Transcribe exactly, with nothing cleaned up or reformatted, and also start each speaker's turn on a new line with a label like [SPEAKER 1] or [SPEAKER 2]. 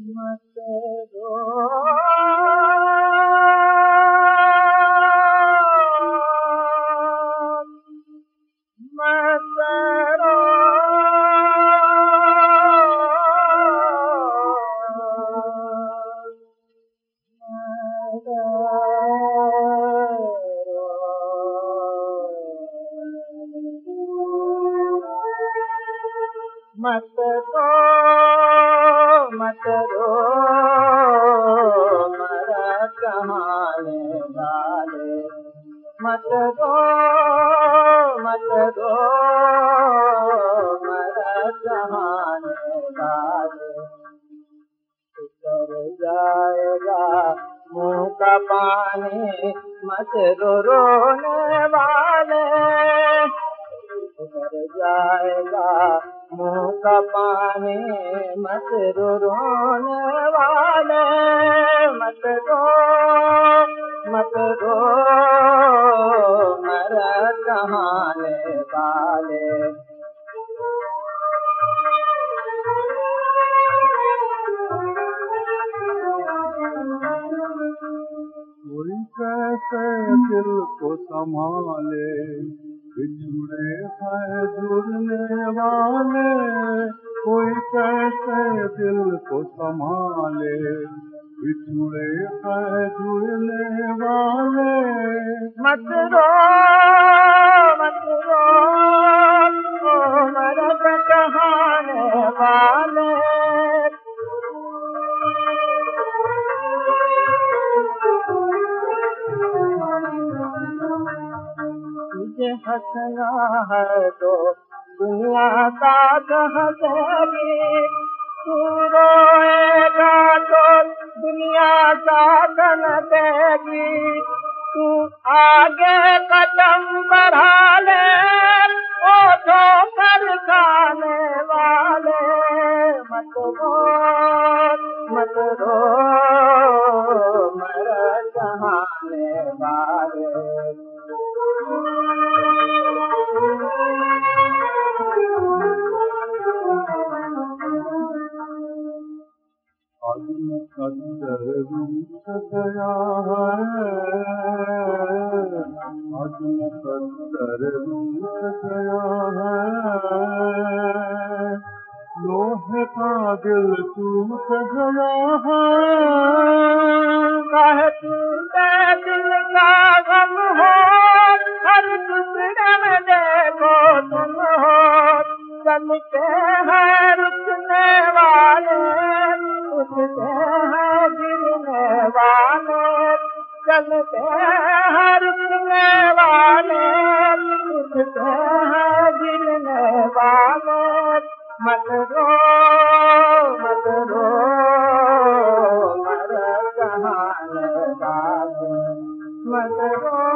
[SPEAKER 1] मत रो मत रो मत रो मत रो मरा कहाने वाले मत रो मत रो मरा कहाने वाले उतर जाएगा मुँह का पानी मत रो रोने वाले उतर जाएगा मुँह का पानी मत रो रोने वाले मत रो मत रो मरा कहाने वाले कोई कैसे दिल को संभाले बिछुड़े हैं जुड़ने वाले कोई कैसे दिल को संभाले बिछुड़े हैं जुड़ने वाले मत रो मत रो मरब कहाने वाले तुझे हंसना है तो दुनिया साथ हंसेगी तू रोएगा तो दुनिया साथ न देगी तू आगे कदम बढ़ा ले ओ ठोकर खाने वाले मत रो मत रो मरा कहाने वाले आज मुकद्दर रूठ गया है आज मुकद्दर रूठ गया है लोहे का दिल टूट गया है काहे टूटे दिल का गम हो हर दूसरे में देखो तुम हो चलते हैं रुकने वाले उठते हैं गिरने वाले चलते हैं रुकने वाले उठते हैं गिरने वाले मत रो मत रो मरा कहाने वाले मत रो